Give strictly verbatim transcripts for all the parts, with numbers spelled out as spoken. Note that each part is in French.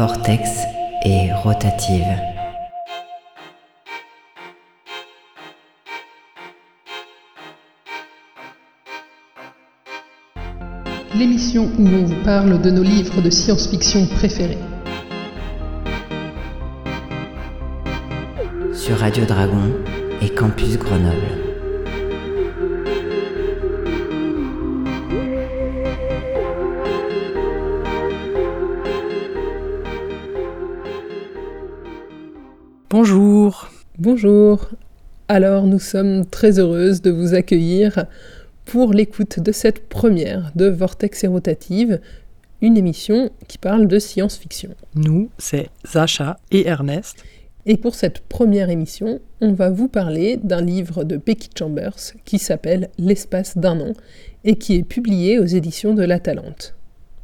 Vortex et rotative. L'émission où on vous parle de nos livres de science-fiction préférés. Sur Radio Dragon et Campus Grenoble. Bonjour. Bonjour. Alors nous sommes très heureuses de vous accueillir pour l'écoute de cette première de Vortex et rotative, une émission qui parle de science-fiction. Nous, c'est Sacha et Ernest. Et pour cette première émission, on va vous parler d'un livre de Becky Chambers qui s'appelle L'espace d'un an et qui est publié aux éditions de La Talente.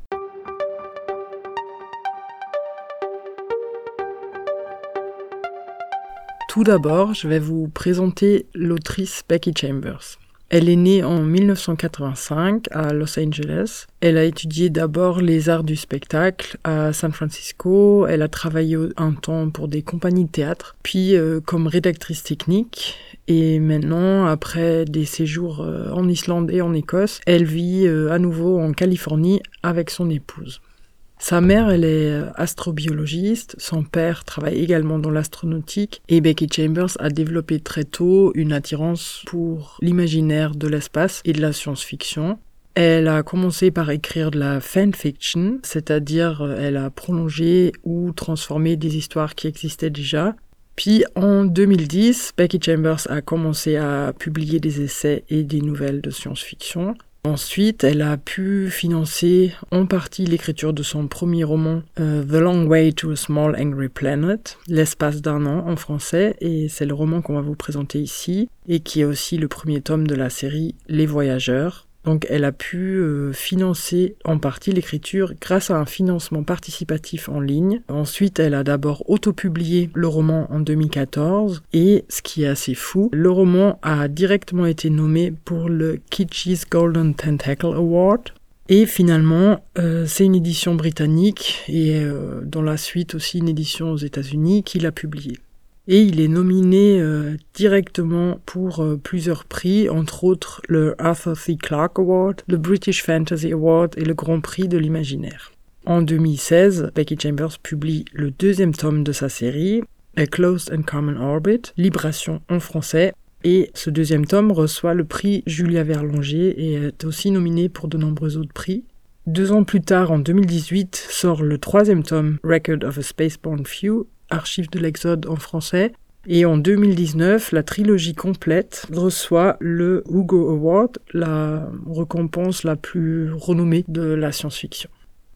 Tout d'abord, je vais vous présenter l'autrice Becky Chambers. Elle est née en dix-neuf cent quatre-vingt-cinq à Los Angeles. Elle a étudié d'abord les arts du spectacle à San Francisco. Elle a travaillé un temps pour des compagnies de théâtre, puis euh, comme rédactrice technique. Et maintenant, après des séjours euh, en Islande et en Écosse, elle vit euh, à nouveau en Californie avec son épouse. Sa mère, elle est astrobiologiste, son père travaille également dans l'astronautique et Becky Chambers a développé très tôt une attirance pour l'imaginaire de l'espace et de la science-fiction. Elle a commencé par écrire de la fanfiction, c'est-à-dire elle a prolongé ou transformé des histoires qui existaient déjà. Puis en deux mille dix, Becky Chambers a commencé à publier des essais et des nouvelles de science-fiction. Ensuite, elle a pu financer en partie l'écriture de son premier roman euh, The Long Way to a Small Angry Planet, L'espace d'un an en français, et c'est le roman qu'on va vous présenter ici, et qui est aussi le premier tome de la série Les Voyageurs. Donc elle a pu euh, financer en partie l'écriture grâce à un financement participatif en ligne. Ensuite, elle a d'abord autopublié le roman en deux mille quatorze et, ce qui est assez fou, le roman a directement été nommé pour le Kitschy's Golden Tentacle Award. Et finalement, euh, c'est une édition britannique et euh, dans la suite aussi une édition aux États-Unis qui l'a publié. Et il est nominé euh, directement pour euh, plusieurs prix, entre autres le Arthur C. Clarke Award, le British Fantasy Award et le Grand Prix de l'Imaginaire. En deux mille seize, Becky Chambers publie le deuxième tome de sa série, A Closed and Common Orbit, Libration en français, et ce deuxième tome reçoit le prix Julia Verlanger et est aussi nominé pour de nombreux autres prix. Deux ans plus tard, en deux mille dix-huit, sort le troisième tome, Record of a Spaceborne Few, Archives de l'Exode en français. Et en deux mille dix-neuf, la trilogie complète reçoit le Hugo Award, la récompense la plus renommée de la science-fiction.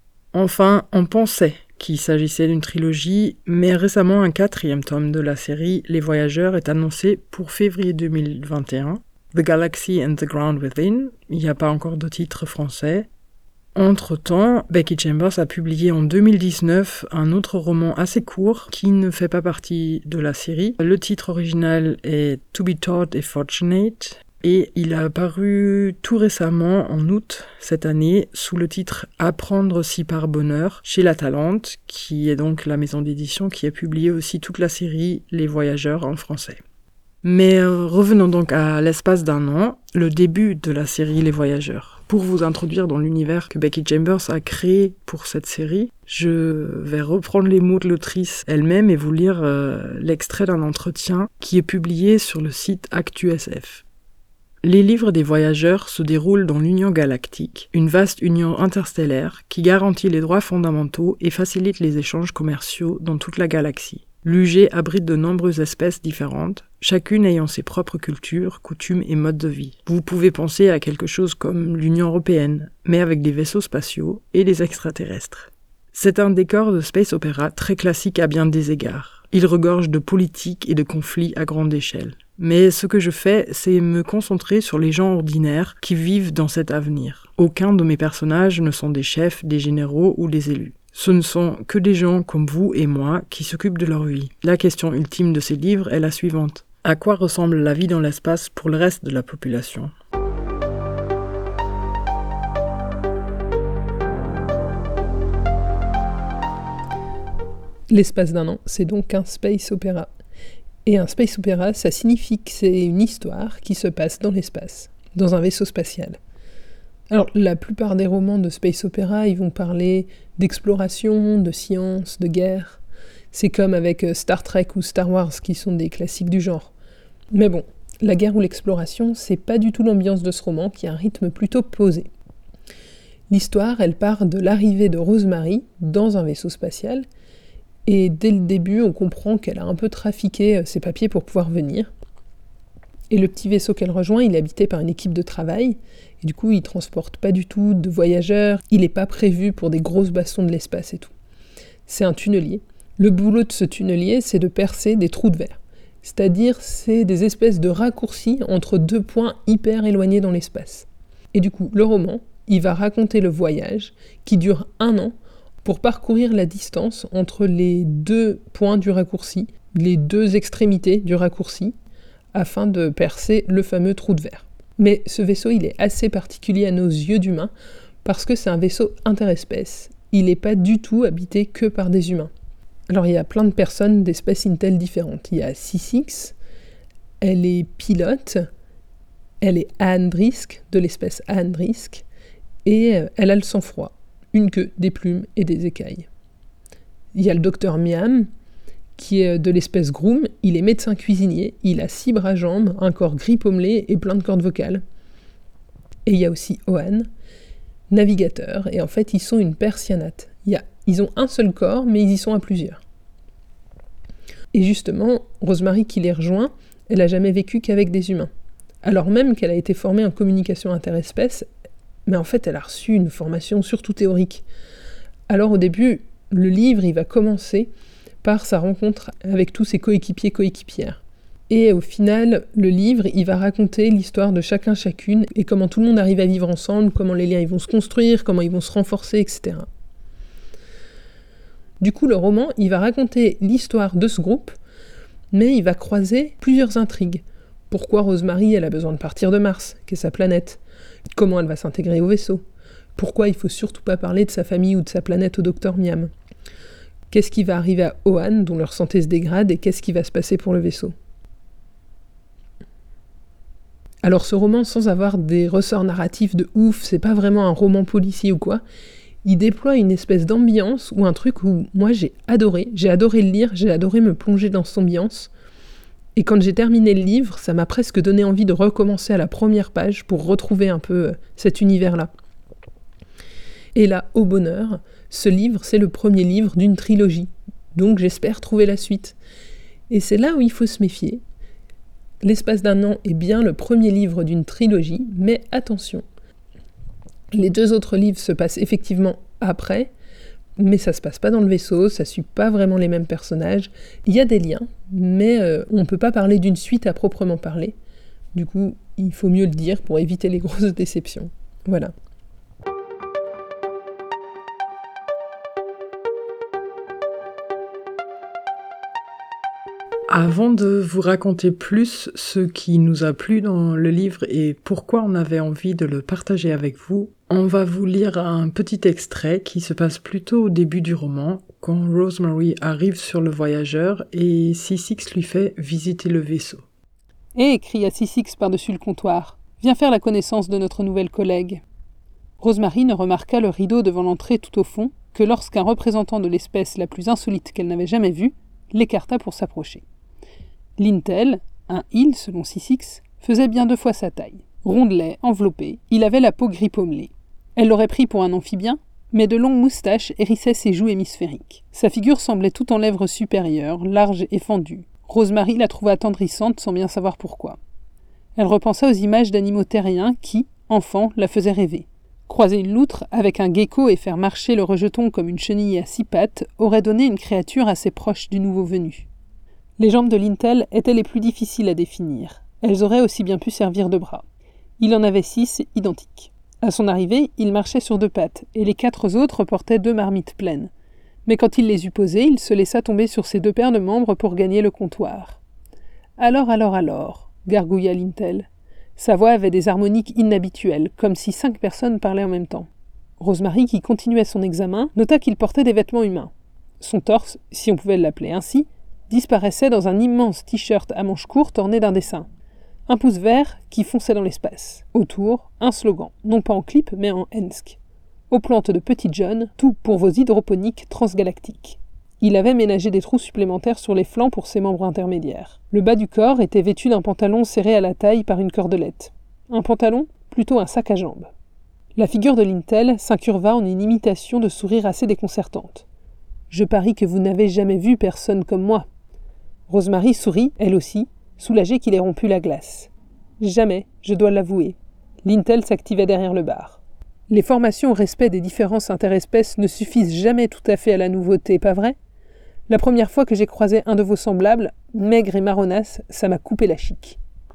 Enfin, on pensait qu'il s'agissait d'une trilogie, mais récemment un quatrième tome de la série Les Voyageurs est annoncé pour février deux mille vingt et un. The Galaxy and the Ground Within, il n'y a pas encore de titre français. Entre-temps, Becky Chambers a publié en deux mille dix-neuf un autre roman assez court qui ne fait pas partie de la série. Le titre original est To be Taught and Fortunate et il a paru tout récemment en août cette année sous le titre Apprendre si par bonheur chez La Talente, qui est donc la maison d'édition qui a publié aussi toute la série Les Voyageurs en français. Mais euh, revenons donc à l'espace d'un an, le début de la série Les Voyageurs. Pour vous introduire dans l'univers que Becky Chambers a créé pour cette série, je vais reprendre les mots de l'autrice elle-même et vous lire euh, l'extrait d'un entretien qui est publié sur le site ActuSF. Les livres des voyageurs se déroulent dans l'Union galactique, une vaste union interstellaire qui garantit les droits fondamentaux et facilite les échanges commerciaux dans toute la galaxie. L'U G abrite de nombreuses espèces différentes, chacune ayant ses propres cultures, coutumes et modes de vie. Vous pouvez penser à quelque chose comme l'Union européenne, mais avec des vaisseaux spatiaux et des extraterrestres. C'est un décor de space opéra très classique à bien des égards. Il regorge de politique et de conflits à grande échelle. Mais ce que je fais, c'est me concentrer sur les gens ordinaires qui vivent dans cet avenir. Aucun de mes personnages ne sont des chefs, des généraux ou des élus. Ce ne sont que des gens comme vous et moi qui s'occupent de leur vie. La question ultime de ces livres est la suivante. À quoi ressemble la vie dans l'espace pour le reste de la population ? L'espace d'un an, c'est donc un space opéra. Et un space opéra, ça signifie que c'est une histoire qui se passe dans l'espace, dans un vaisseau spatial. Alors, la plupart des romans de space opéra, ils vont parler d'exploration, de science, de guerre. C'est comme avec Star Trek ou Star Wars, qui sont des classiques du genre. Mais bon, la guerre ou l'exploration, c'est pas du tout l'ambiance de ce roman, qui a un rythme plutôt posé. L'histoire, elle part de l'arrivée de Rosemary dans un vaisseau spatial, et dès le début, on comprend qu'elle a un peu trafiqué ses papiers pour pouvoir venir. Et le petit vaisseau qu'elle rejoint, il est habité par une équipe de travail, et du coup, il transporte pas du tout de voyageurs, il n'est pas prévu pour des grosses bastons de l'espace et tout. C'est un tunnelier. Le boulot de ce tunnelier, c'est de percer des trous de verre. C'est-à-dire, c'est des espèces de raccourcis entre deux points hyper éloignés dans l'espace. Et du coup, le roman, il va raconter le voyage, qui dure un an, pour parcourir la distance entre les deux points du raccourci, les deux extrémités du raccourci, afin de percer le fameux trou de verre. Mais ce vaisseau, il est assez particulier à nos yeux d'humains, parce que c'est un vaisseau interespèce. Il n'est pas du tout habité que par des humains. Alors il y a plein de personnes d'espèces Intel différentes. Il y a C six, elle est pilote, elle est Aandrisk, de l'espèce Aandrisk, et elle a le sang-froid, une queue, des plumes et des écailles. Il y a le docteur Miam, qui est de l'espèce Groom, il est médecin cuisinier, il a six bras jambes, un corps gris pommelé et plein de cordes vocales. Et il y a aussi Oan, navigateur, et en fait ils sont une persianate. Il y a, ils ont un seul corps, mais ils y sont à plusieurs. Et justement, Rosemary qui les rejoint, elle n'a jamais vécu qu'avec des humains. Alors même qu'elle a été formée en communication interespèce, mais en fait elle a reçu une formation surtout théorique. Alors au début, le livre il va commencer par sa rencontre avec tous ses coéquipiers coéquipières. Et au final, le livre, il va raconter l'histoire de chacun chacune et comment tout le monde arrive à vivre ensemble, comment les liens ils vont se construire, comment ils vont se renforcer, et cetera. Du coup, le roman, il va raconter l'histoire de ce groupe, mais il va croiser plusieurs intrigues. Pourquoi Rosemary, elle a besoin de partir de Mars, qui est sa planète? Comment elle va s'intégrer au vaisseau? Pourquoi il faut surtout pas parler de sa famille ou de sa planète au docteur Miam? Qu'est-ce qui va arriver à Oan, dont leur santé se dégrade, et qu'est-ce qui va se passer pour le vaisseau? Alors ce roman, sans avoir des ressorts narratifs de ouf, c'est pas vraiment un roman policier ou quoi, il déploie une espèce d'ambiance ou un truc où moi j'ai adoré, j'ai adoré le lire, j'ai adoré me plonger dans cette ambiance. Et quand j'ai terminé le livre, ça m'a presque donné envie de recommencer à la première page pour retrouver un peu cet univers-là. Et là, au bonheur, ce livre, c'est le premier livre d'une trilogie. Donc j'espère trouver la suite. Et c'est là où il faut se méfier. L'espace d'un an est bien le premier livre d'une trilogie, mais attention. Les deux autres livres se passent effectivement après, mais ça se passe pas dans le vaisseau, ça suit pas vraiment les mêmes personnages. Il y a des liens, mais euh, on peut pas parler d'une suite à proprement parler. Du coup, il faut mieux le dire pour éviter les grosses déceptions. Voilà. Avant de vous raconter plus ce qui nous a plu dans le livre et pourquoi on avait envie de le partager avec vous, on va vous lire un petit extrait qui se passe plutôt au début du roman, quand Rosemary arrive sur le voyageur et C six lui fait visiter le vaisseau. « Hé !» cria C six par-dessus le comptoir. « Viens faire la connaissance de notre nouvelle collègue. » Rosemary ne remarqua le rideau devant l'entrée tout au fond que lorsqu'un représentant de l'espèce la plus insolite qu'elle n'avait jamais vue l'écarta pour s'approcher. Lintel, un il selon C six, faisait bien deux fois sa taille. Rondelet, enveloppé, il avait la peau gris pommelée. Elle l'aurait pris pour un amphibien, mais de longues moustaches hérissaient ses joues hémisphériques. Sa figure semblait tout en lèvres supérieures, large et fendue. Rosemary la trouva attendrissante sans bien savoir pourquoi. Elle repensa aux images d'animaux terriens qui, enfant, la faisaient rêver. Croiser une loutre avec un gecko et faire marcher le rejeton comme une chenille à six pattes aurait donné une créature assez proche du nouveau venu. Les jambes de Lintel étaient les plus difficiles à définir. Elles auraient aussi bien pu servir de bras. Il en avait six identiques. À son arrivée, il marchait sur deux pattes, et les quatre autres portaient deux marmites pleines. Mais quand il les eut posées, il se laissa tomber sur ses deux paires de membres pour gagner le comptoir. « Alors, alors, alors » gargouilla Lintel. Sa voix avait des harmoniques inhabituelles, comme si cinq personnes parlaient en même temps. Rosemary, qui continuait son examen, nota qu'il portait des vêtements humains. Son torse, si on pouvait l'appeler ainsi, disparaissait dans un immense t-shirt à manches courtes orné d'un dessin. Un pouce vert qui fonçait dans l'espace. Autour, un slogan, non pas en clip mais en Ensk. Aux plantes de Petit John, tout pour vos hydroponiques transgalactiques. Il avait ménagé des trous supplémentaires sur les flancs pour ses membres intermédiaires. Le bas du corps était vêtu d'un pantalon serré à la taille par une cordelette. Un pantalon, plutôt un sac à jambes. La figure de Lintel s'incurva en une imitation de sourire assez déconcertante. « Je parie que vous n'avez jamais vu personne comme moi. » Rosemary sourit, elle aussi, soulagée qu'il ait rompu la glace. « Jamais, je dois l'avouer. » Lintel s'activait derrière le bar. Les formations au respect des différences interespèces ne suffisent jamais tout à fait à la nouveauté, pas vrai? La première fois que j'ai croisé un de vos semblables, maigre et marronasse, ça m'a coupé la chique.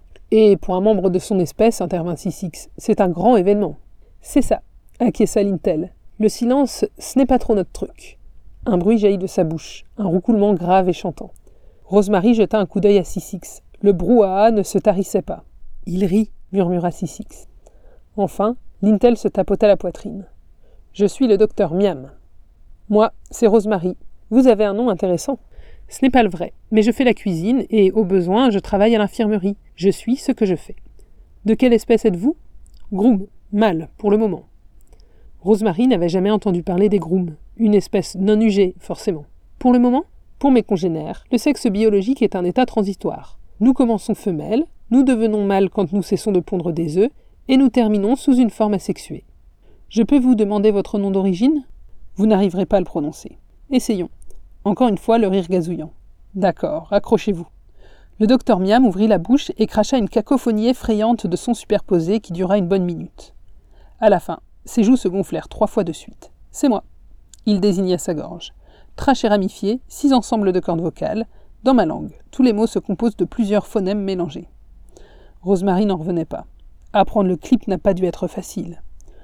Et pour un membre de son espèce, intervint Sissix, c'est un grand événement. C'est ça, acquiesça Lintel. Le silence, ce n'est pas trop notre truc. Un bruit jaillit de sa bouche, un roucoulement grave et chantant. Rosemary jeta un coup d'œil à Sissix. Le brouhaha ne se tarissait pas. Il rit, murmura Sissix. Enfin, Lintel se tapota la poitrine. Je suis le docteur Miam. Moi, c'est Rosemary. Vous avez un nom intéressant. Ce n'est pas le vrai, mais je fais la cuisine et, au besoin, je travaille à l'infirmerie. Je suis ce que je fais. De quelle espèce êtes-vous? Groom, mâle, pour le moment. Rosemary n'avait jamais entendu parler des grooms, une espèce non ugée, forcément. Pour le moment, pour mes congénères, le sexe biologique est un état transitoire. Nous commençons femelles, nous devenons mâles quand nous cessons de pondre des œufs, et nous terminons sous une forme asexuée. Je peux vous demander votre nom d'origine? Vous n'arriverez pas à le prononcer. Essayons. Encore une fois, le rire gazouillant. D'accord, accrochez-vous. Le docteur Miam ouvrit la bouche et cracha une cacophonie effrayante de sons superposés qui dura une bonne minute. À la fin, ses joues se gonflèrent trois fois de suite. C'est moi. Il désigna sa gorge. Trachée ramifiée, six ensembles de cordes vocales. Dans ma langue, tous les mots se composent de plusieurs phonèmes mélangés. Rosemary n'en revenait pas. Apprendre le clip n'a pas dû être facile.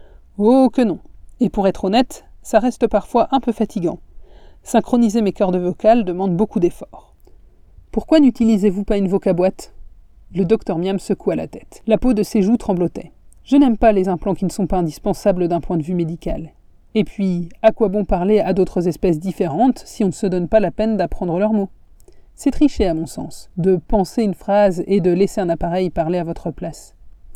Oh que non. Et pour être honnête, ça reste parfois un peu fatigant. Synchroniser mes cordes vocales demande beaucoup d'efforts. Pourquoi n'utilisez-vous pas une vocaboîte? Le docteur Miam secoua la tête. La peau de ses joues tremblotait. Je n'aime pas les implants qui ne sont pas indispensables d'un point de vue médical. Et puis, à quoi bon parler à d'autres espèces différentes si on ne se donne pas la peine d'apprendre leurs mots? C'est tricher à mon sens, de penser une phrase et de laisser un appareil parler à votre place.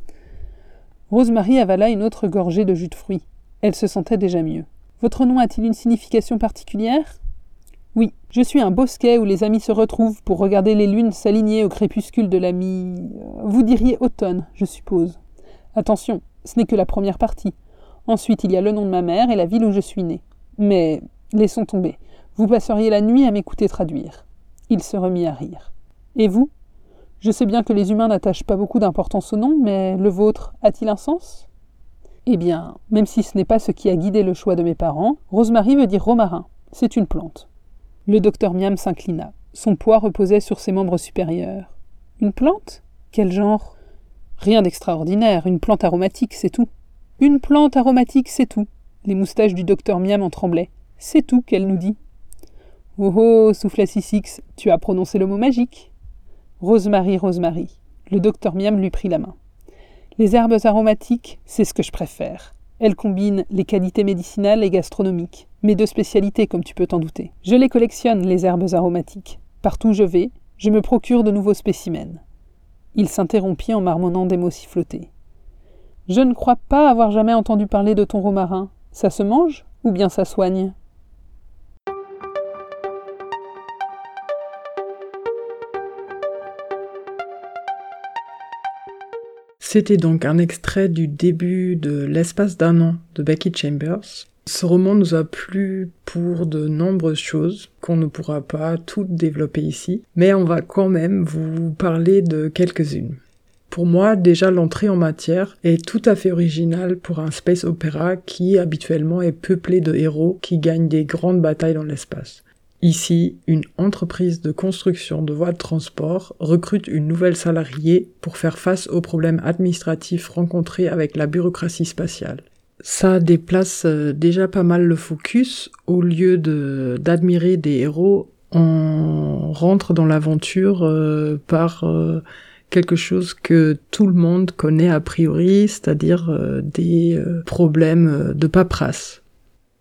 Rosemary avala une autre gorgée de jus de fruits. Elle se sentait déjà mieux. Votre nom a-t-il une signification particulière? Oui, je suis un bosquet où les amis se retrouvent pour regarder les lunes s'aligner au crépuscule de la mi... Vous diriez automne, je suppose. Attention, ce n'est que la première partie. Ensuite, il y a le nom de ma mère et la ville où je suis né. Mais laissons tomber. Vous passeriez la nuit à m'écouter traduire. Il se remit à rire. Et vous? Je sais bien que les humains n'attachent pas beaucoup d'importance au nom, mais le vôtre a-t-il un sens? Eh bien, même si ce n'est pas ce qui a guidé le choix de mes parents, Rosemary veut dire romarin. C'est une plante. Le docteur Miam s'inclina. Son poids reposait sur ses membres supérieurs. Une plante? Quel genre? Rien d'extraordinaire, une plante aromatique, c'est tout. Une plante aromatique, c'est tout. Les moustaches du docteur Miam en tremblaient. C'est tout qu'elle nous dit. Oh oh, souffla Sissix, tu as prononcé le mot magique. Rosemary, Rosemary. Le docteur Miam lui prit la main. Les herbes aromatiques, c'est ce que je préfère. Elles combinent les qualités médicinales et gastronomiques. Mes deux spécialités, comme tu peux t'en douter. Je les collectionne, les herbes aromatiques. Partout où je vais, je me procure de nouveaux spécimens. Il s'interrompit en marmonnant des mots sifflotés. Je ne crois pas avoir jamais entendu parler de ton romarin. Ça se mange ou bien ça soigne? C'était donc un extrait du début de L'espace d'un an de Becky Chambers. Ce roman nous a plu pour de nombreuses choses qu'on ne pourra pas toutes développer ici, mais on va quand même vous parler de quelques-unes. Pour moi, déjà l'entrée en matière est tout à fait originale pour un space opéra qui habituellement est peuplé de héros qui gagnent des grandes batailles dans l'espace. Ici, une entreprise de construction de voies de transport recrute une nouvelle salariée pour faire face aux problèmes administratifs rencontrés avec la bureaucratie spatiale. Ça déplace déjà pas mal le focus. Au lieu de, d'admirer des héros, on rentre dans l'aventure euh, par euh, quelque chose que tout le monde connaît a priori, c'est-à-dire euh, des euh, problèmes de paperasse.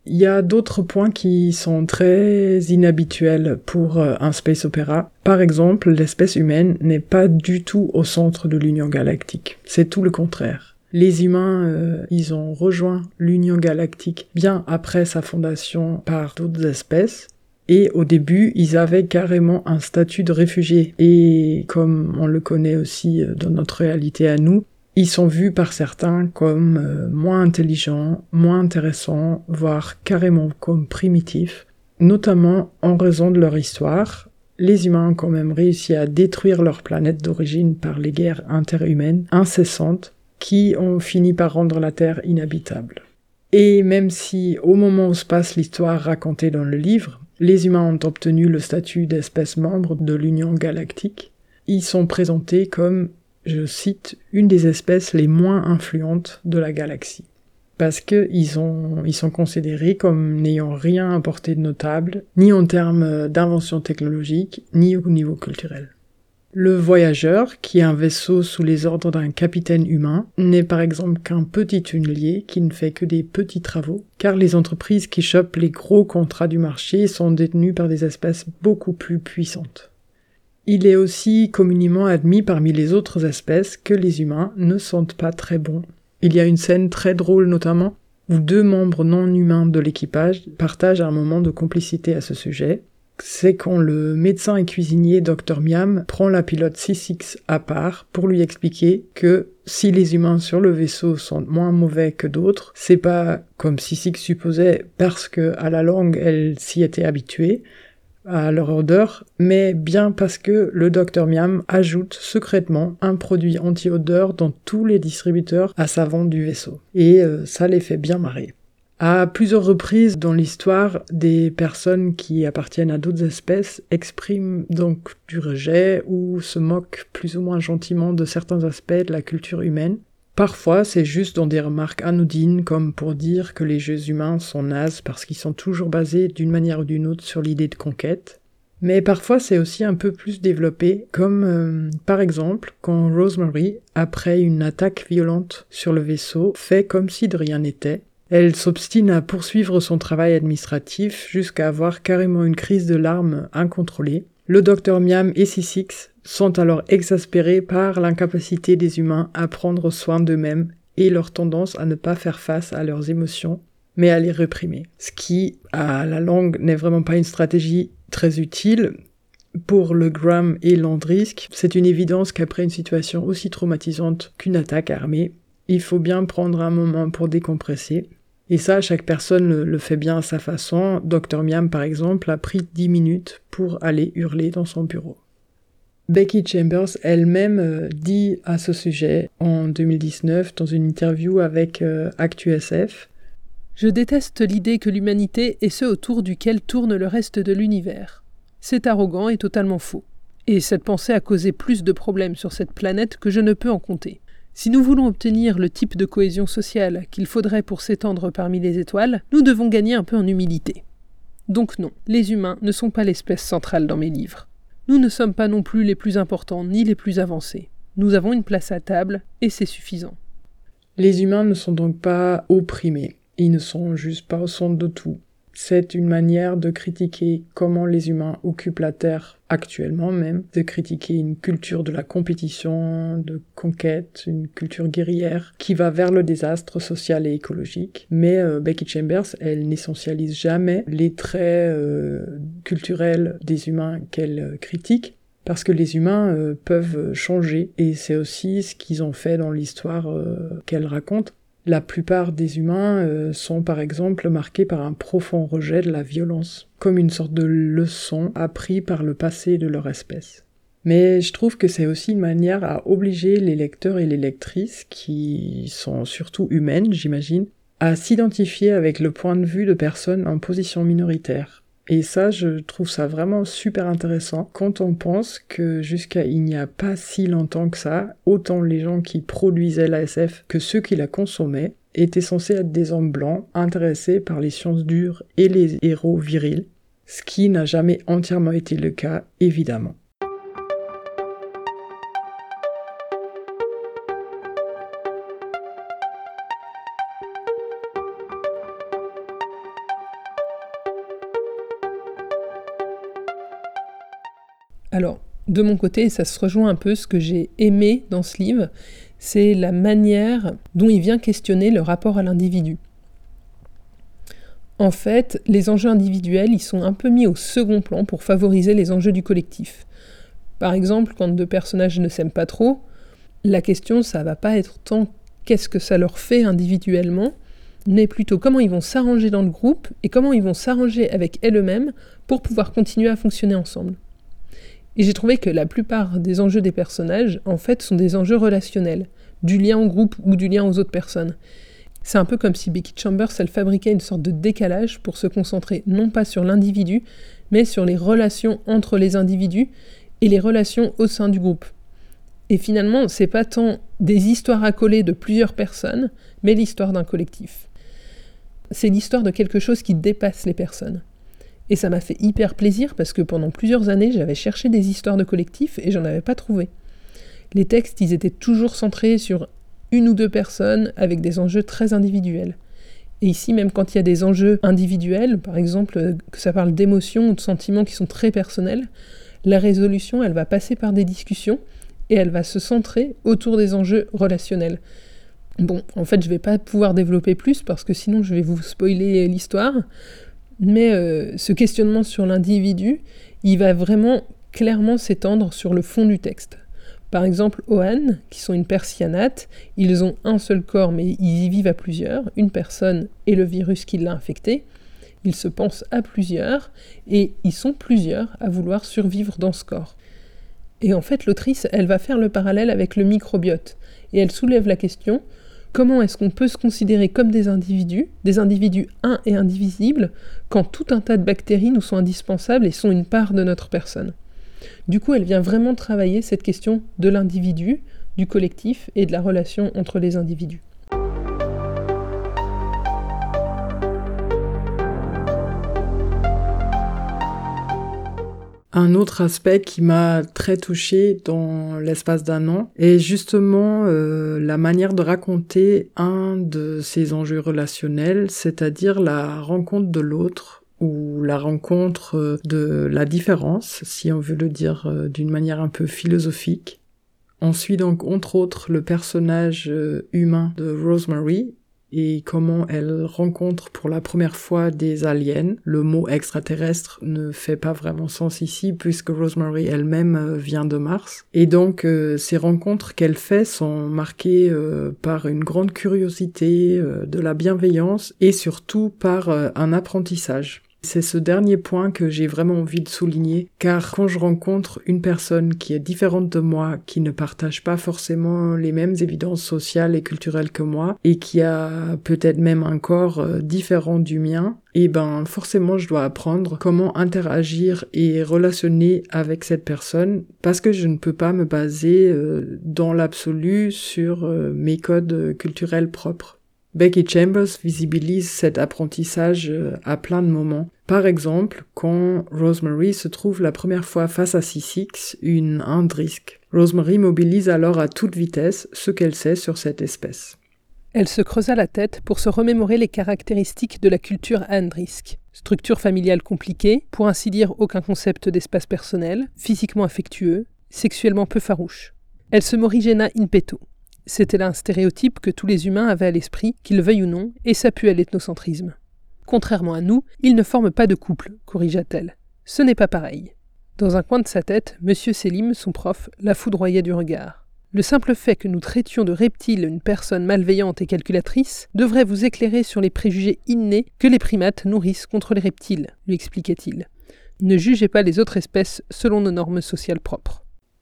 Il y a d'autres points qui sont très inhabituels pour un space opéra. Par exemple, l'espèce humaine n'est pas du tout au centre de l'Union galactique. C'est tout le contraire. Les humains, euh, ils ont rejoint l'Union galactique bien après sa fondation par d'autres espèces. Et au début, ils avaient carrément un statut de réfugiés. Et comme on le connaît aussi dans notre réalité à nous, ils sont vus par certains comme euh, moins intelligents, moins intéressants, voire carrément comme primitifs, notamment en raison de leur histoire. Les humains ont quand même réussi à détruire leur planète d'origine par les guerres interhumaines incessantes qui ont fini par rendre la Terre inhabitable. Et même si, au moment où se passe l'histoire racontée dans le livre, les humains ont obtenu le statut d'espèce membre de l'Union galactique, ils sont présentés comme, je cite, une des espèces les moins influentes de la galaxie. Parce qu'ils ont, ils sont considérés comme n'ayant rien apporté de notable, ni en termes d'invention technologique, ni au niveau culturel. Le Voyageur, qui est un vaisseau sous les ordres d'un capitaine humain, n'est par exemple qu'un petit tunnelier qui ne fait que des petits travaux, car les entreprises qui chopent les gros contrats du marché sont détenues par des espèces beaucoup plus puissantes. Il est aussi communément admis parmi les autres espèces que les humains ne sont pas très bons. Il y a une scène très drôle notamment, où deux membres non humains de l'équipage partagent un moment de complicité à ce sujet. C'est quand le médecin et cuisinier docteur Miam prend la pilote C six à part pour lui expliquer que si les humains sur le vaisseau sont moins mauvais que d'autres, c'est pas comme C six supposait parce que à la longue elle s'y était habituée à leur odeur, mais bien parce que le docteur Miam ajoute secrètement un produit anti-odeur dans tous les distributeurs à savon du vaisseau. Et euh, ça les fait bien marrer. À plusieurs reprises dans l'histoire, des personnes qui appartiennent à d'autres espèces expriment donc du rejet ou se moquent plus ou moins gentiment de certains aspects de la culture humaine. Parfois, c'est juste dans des remarques anodines comme pour dire que les jeux humains sont nazes parce qu'ils sont toujours basés d'une manière ou d'une autre sur l'idée de conquête. Mais parfois, c'est aussi un peu plus développé, comme euh, par exemple quand Rosemary, après une attaque violente sur le vaisseau, fait comme si de rien n'était. Elle s'obstine à poursuivre son travail administratif jusqu'à avoir carrément une crise de larmes incontrôlée. Le docteur Miam et C six sont alors exaspérés par l'incapacité des humains à prendre soin d'eux-mêmes et leur tendance à ne pas faire face à leurs émotions, mais à les réprimer. Ce qui, à la longue, n'est vraiment pas une stratégie très utile. Pour le Graham et Landrisk, c'est une évidence qu'après une situation aussi traumatisante qu'une attaque armée, il faut bien prendre un moment pour décompresser. Et ça, chaque personne le, le fait bien à sa façon. docteur Miam, par exemple, a pris dix minutes pour aller hurler dans son bureau. Becky Chambers elle-même euh, dit à ce sujet en deux mille dix-neuf dans une interview avec euh, ActuSF « Je déteste l'idée que l'humanité est ce autour duquel tourne le reste de l'univers. C'est arrogant et totalement faux. Et cette pensée a causé plus de problèmes sur cette planète que je ne peux en compter. Si nous voulons obtenir le type de cohésion sociale qu'il faudrait pour s'étendre parmi les étoiles, nous devons gagner un peu en humilité. Donc non, les humains ne sont pas l'espèce centrale dans mes livres. Nous ne sommes pas non plus les plus importants ni les plus avancés. Nous avons une place à table et c'est suffisant. » Les humains ne sont donc pas opprimés, ils ne sont juste pas au centre de tout. C'est une manière de critiquer comment les humains occupent la Terre actuellement même, de critiquer une culture de la compétition, de conquête, une culture guerrière qui va vers le désastre social et écologique. Mais euh, Becky Chambers, elle n'essentialise jamais les traits euh, culturels des humains qu'elle euh, critique, parce que les humains euh, peuvent changer, et c'est aussi ce qu'ils ont fait dans l'histoire euh, qu'elle raconte. La plupart des humains euh, sont par exemple marqués par un profond rejet de la violence, comme une sorte de leçon apprise par le passé de leur espèce. Mais je trouve que c'est aussi une manière à obliger les lecteurs et les lectrices, qui sont surtout humaines, j'imagine, à s'identifier avec le point de vue de personnes en position minoritaire. Et ça, je trouve ça vraiment super intéressant quand on pense que jusqu'à il n'y a pas si longtemps que ça, autant les gens qui produisaient la S F que ceux qui la consommaient étaient censés être des hommes blancs intéressés par les sciences dures et les héros virils, ce qui n'a jamais entièrement été le cas, évidemment. Alors, de mon côté, ça se rejoint un peu ce que j'ai aimé dans ce livre, c'est la manière dont il vient questionner le rapport à l'individu. En fait, les enjeux individuels, ils sont un peu mis au second plan pour favoriser les enjeux du collectif. Par exemple, quand deux personnages ne s'aiment pas trop, la question, ça va pas être tant qu'est-ce que ça leur fait individuellement, mais plutôt comment ils vont s'arranger dans le groupe et comment ils vont s'arranger avec elles-mêmes pour pouvoir continuer à fonctionner ensemble. Et j'ai trouvé que la plupart des enjeux des personnages, en fait, sont des enjeux relationnels, du lien au groupe ou du lien aux autres personnes. C'est un peu comme si Becky Chambers, elle fabriquait une sorte de décalage pour se concentrer non pas sur l'individu, mais sur les relations entre les individus et les relations au sein du groupe. Et finalement, c'est pas tant des histoires à coller de plusieurs personnes, mais l'histoire d'un collectif. C'est l'histoire de quelque chose qui dépasse les personnes. Et ça m'a fait hyper plaisir parce que pendant plusieurs années, j'avais cherché des histoires de collectifs et j'en avais pas trouvé. Les textes, ils étaient toujours centrés sur une ou deux personnes avec des enjeux très individuels. Et ici, même quand il y a des enjeux individuels, par exemple, que ça parle d'émotions ou de sentiments qui sont très personnels, la résolution, elle va passer par des discussions et elle va se centrer autour des enjeux relationnels. Bon, en fait, je vais pas pouvoir développer plus parce que sinon je vais vous spoiler l'histoire, mais euh, ce questionnement sur l'individu, il va vraiment clairement s'étendre sur le fond du texte. Par exemple, Ohan, qui sont une persianate, ils ont un seul corps mais ils y vivent à plusieurs, une personne et le virus qui l'a infecté. Ils se pensent à plusieurs et ils sont plusieurs à vouloir survivre dans ce corps. Et en fait, l'autrice, elle va faire le parallèle avec le microbiote et elle soulève la question: comment est-ce qu'on peut se considérer comme des individus, des individus un et indivisibles, quand tout un tas de bactéries nous sont indispensables et sont une part de notre personne? Du coup, elle vient vraiment travailler cette question de l'individu, du collectif et de la relation entre les individus. Un autre aspect qui m'a très touchée dans l'espace d'un an est justement euh, la manière de raconter un de ces enjeux relationnels, c'est-à-dire la rencontre de l'autre ou la rencontre de la différence, si on veut le dire euh, d'une manière un peu philosophique. On suit donc entre autres le personnage euh, humain de Rosemary et comment elle rencontre pour la première fois des aliens. Le mot extraterrestre ne fait pas vraiment sens ici puisque Rosemary elle-même vient de Mars. Et donc euh, ces rencontres qu'elle fait sont marquées euh, par une grande curiosité, euh, de la bienveillance et surtout par euh, un apprentissage. C'est ce dernier point que j'ai vraiment envie de souligner, car quand je rencontre une personne qui est différente de moi, qui ne partage pas forcément les mêmes évidences sociales et culturelles que moi, et qui a peut-être même un corps différent du mien, et ben forcément je dois apprendre comment interagir et relationner avec cette personne, parce que je ne peux pas me baser euh, dans l'absolu sur euh, mes codes culturels propres. Becky Chambers visibilise cet apprentissage à plein de moments. Par exemple, quand Rosemary se trouve la première fois face à C six, une Indrisk. Rosemary mobilise alors à toute vitesse ce qu'elle sait sur cette espèce. Elle se creusa la tête pour se remémorer les caractéristiques de la culture Indrisk. Structure familiale compliquée, pour ainsi dire aucun concept d'espace personnel, physiquement affectueux, sexuellement peu farouche. Elle se morigena in petto. C'était là un stéréotype que tous les humains avaient à l'esprit, qu'ils le veuillent ou non, et ça pue à l'ethnocentrisme. Contrairement à nous, ils ne forment pas de couple, corrigea-t-elle. Ce n'est pas pareil. Dans un coin de sa tête, Monsieur Selim, son prof, la foudroyait du regard. Le simple fait que nous traitions de reptile une personne malveillante et calculatrice devrait vous éclairer sur les préjugés innés que les primates nourrissent contre les reptiles, lui expliquait-il. Ne jugez pas les autres espèces selon nos normes sociales propres.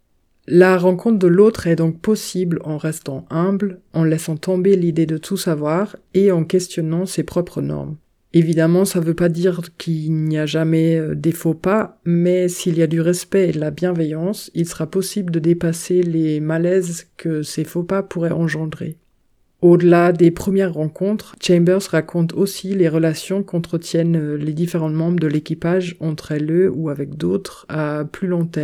La rencontre de l'autre est donc possible en restant humble, en laissant tomber l'idée de tout savoir et en questionnant ses propres normes. Évidemment, ça ne veut pas dire qu'il n'y a jamais des faux pas, mais s'il y a du respect et de la bienveillance, il sera possible de dépasser les malaises que ces faux pas pourraient engendrer. Au-delà des premières rencontres, Chambers raconte aussi les relations qu'entretiennent les différents membres de l'équipage entre elles ou avec d'autres à plus long terme.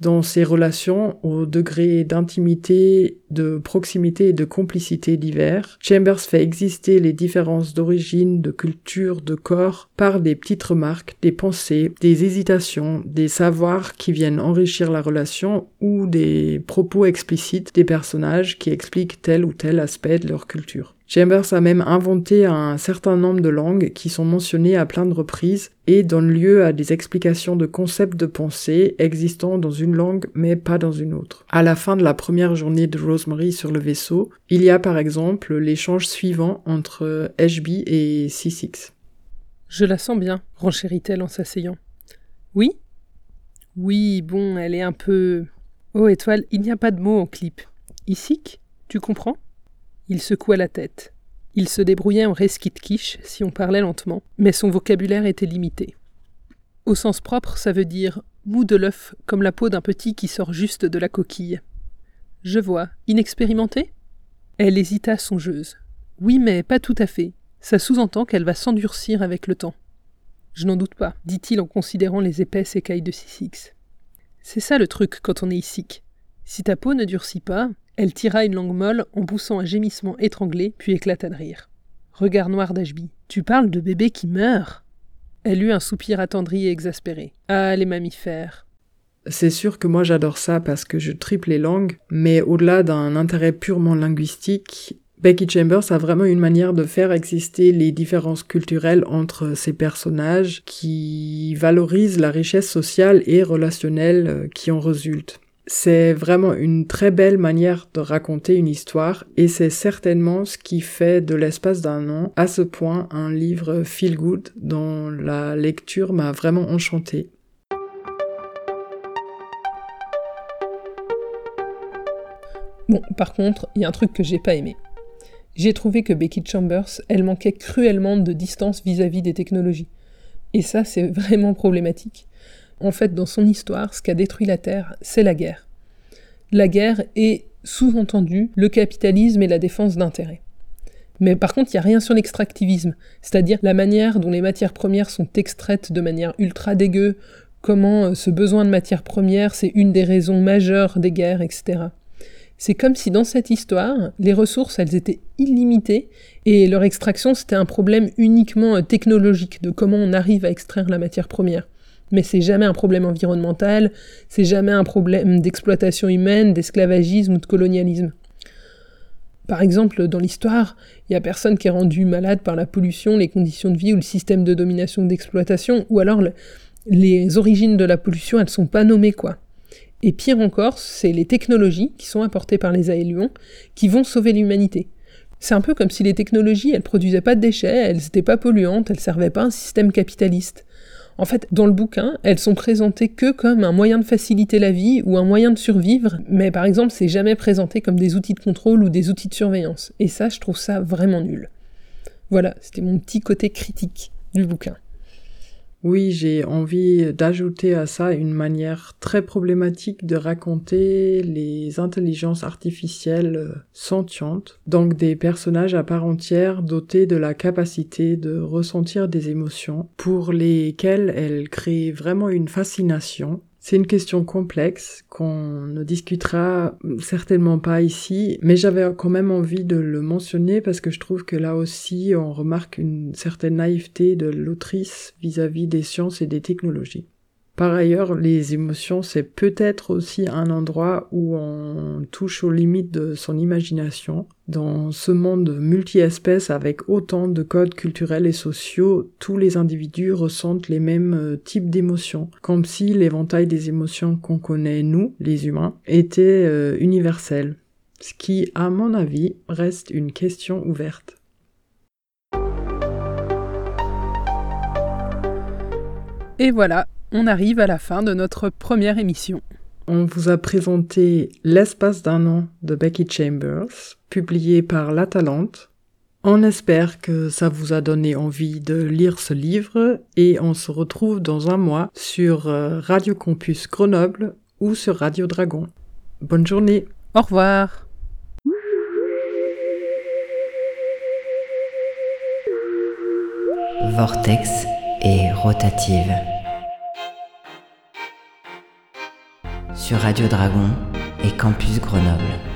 Dans ces relations, au degré d'intimité, de proximité et de complicité divers, Chambers fait exister les différences d'origine, de culture, de corps par des petites remarques, des pensées, des hésitations, des savoirs qui viennent enrichir la relation ou des propos explicites des personnages qui expliquent tel ou tel aspect de leur culture. Chambers a même inventé un certain nombre de langues qui sont mentionnées à plein de reprises et donnent lieu à des explications de concepts de pensée existant dans une langue mais pas dans une autre. À la fin de la première journée de Rosemary sur le vaisseau, il y a par exemple l'échange suivant entre Ashby et C six. Je la sens bien, renchérit-elle en s'asseyant. Oui ? Oui, bon, elle est un peu... Oh, Étoile, il n'y a pas de mots en clip. Isik, tu comprends ? Il secoua la tête. Il se débrouillait en reskit-quiche si on parlait lentement, mais son vocabulaire était limité. Au sens propre, ça veut dire mou de l'œuf, comme la peau d'un petit qui sort juste de la coquille. Je vois. Inexpérimentée ? Elle hésita songeuse. Oui, mais pas tout à fait. Ça sous-entend qu'elle va s'endurcir avec le temps. Je n'en doute pas, dit-il en considérant les épaisses écailles de C six. C'est ça le truc quand on est Isik. Si ta peau ne durcit pas, elle tira une langue molle en poussant un gémissement étranglé, puis éclata de rire. Regard noir d'Ashby. Tu parles de bébés qui meurent ? Elle eut un soupir attendri et exaspéré. Ah, les mammifères. C'est sûr que moi j'adore ça parce que je tripe les langues, mais au-delà d'un intérêt purement linguistique, Becky Chambers a vraiment une manière de faire exister les différences culturelles entre ces personnages qui valorisent la richesse sociale et relationnelle qui en résulte. C'est vraiment une très belle manière de raconter une histoire et c'est certainement ce qui fait de l'espace d'un an à ce point un livre feel good dont la lecture m'a vraiment enchantée. Bon, par contre, il y a un truc que j'ai pas aimé. J'ai trouvé que Becky Chambers, elle manquait cruellement de distance vis-à-vis des technologies. Et ça, c'est vraiment problématique. En fait, dans son histoire, ce qui a détruit la Terre, c'est la guerre. La guerre est, sous-entendu, le capitalisme et la défense d'intérêts. Mais par contre, il n'y a rien sur l'extractivisme, c'est-à-dire la manière dont les matières premières sont extraites de manière ultra dégueu, comment ce besoin de matières premières, c'est une des raisons majeures des guerres, et cetera. C'est comme si dans cette histoire, les ressources, elles étaient illimitées, et leur extraction, c'était un problème uniquement technologique, de comment on arrive à extraire la matière première. Mais c'est jamais un problème environnemental, c'est jamais un problème d'exploitation humaine, d'esclavagisme ou de colonialisme. Par exemple, dans l'histoire, il n'y a personne qui est rendu malade par la pollution, les conditions de vie ou le système de domination d'exploitation, ou alors le, les origines de la pollution, elles sont pas nommées, quoi. Et pire encore, c'est les technologies qui sont apportées par les Aélions qui vont sauver l'humanité. C'est un peu comme si les technologies, elles produisaient pas de déchets, elles n'étaient pas polluantes, elles servaient pas à un système capitaliste. En fait, dans le bouquin, elles sont présentées que comme un moyen de faciliter la vie ou un moyen de survivre, mais par exemple, c'est jamais présenté comme des outils de contrôle ou des outils de surveillance. Et ça, je trouve ça vraiment nul. Voilà, c'était mon petit côté critique du bouquin. Oui, j'ai envie d'ajouter à ça une manière très problématique de raconter les intelligences artificielles sentientes, donc des personnages à part entière dotés de la capacité de ressentir des émotions, pour lesquelles elles créent vraiment une fascination. C'est une question complexe qu'on ne discutera certainement pas ici, mais j'avais quand même envie de le mentionner parce que je trouve que là aussi on remarque une certaine naïveté de l'autrice vis-à-vis des sciences et des technologies. Par ailleurs, les émotions, c'est peut-être aussi un endroit où on touche aux limites de son imagination. Dans ce monde multi-espèces avec autant de codes culturels et sociaux, tous les individus ressentent les mêmes types d'émotions, comme si l'éventail des émotions qu'on connaît, nous, les humains, était euh, universel. Ce qui, à mon avis, reste une question ouverte. Et voilà, on arrive à la fin de notre première émission. On vous a présenté L'espace d'un an de Becky Chambers, publié par La Talente. On espère que ça vous a donné envie de lire ce livre et on se retrouve dans un mois sur Radio Campus Grenoble ou sur Radio Dragon. Bonne journée. Au revoir. Vortex et rotative. sur Radio Dragon et Campus Grenoble.